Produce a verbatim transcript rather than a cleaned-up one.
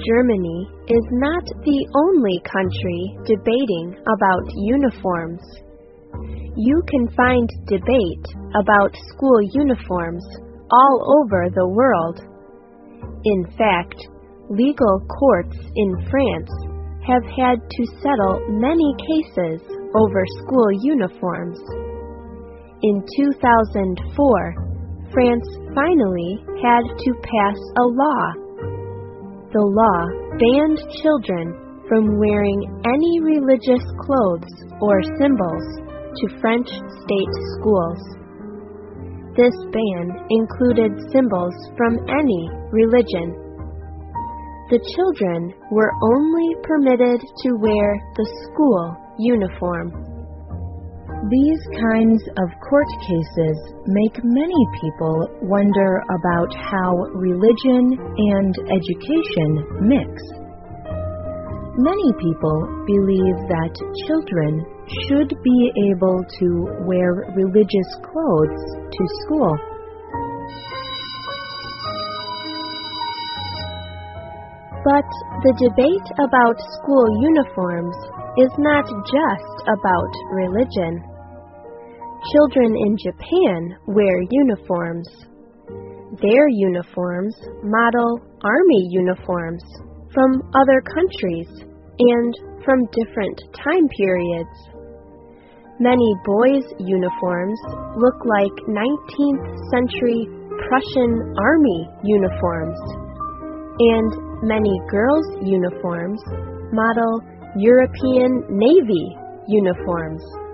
Germany is not the only country debating about uniforms. You can find debate about school uniforms all over the world. In fact, legal courts in France have had to settle many cases over school uniforms. In two thousand four, France finally had to pass a law. The law banned children from wearing any religious clothes or symbols to French state schools. This ban included symbols from any religion. The children were only permitted to wear the school uniform. These kinds of court cases make many people wonder about how religion and education mix. Many people believe that children should be able to wear religious clothes to school. But the debate about school uniforms is not just about religion. Children in Japan wear uniforms. Their uniforms model army uniforms from other countries and from different time periods. Many boys' uniforms look like nineteenth century Prussian army uniforms, and many girls' uniforms model European Navy uniforms.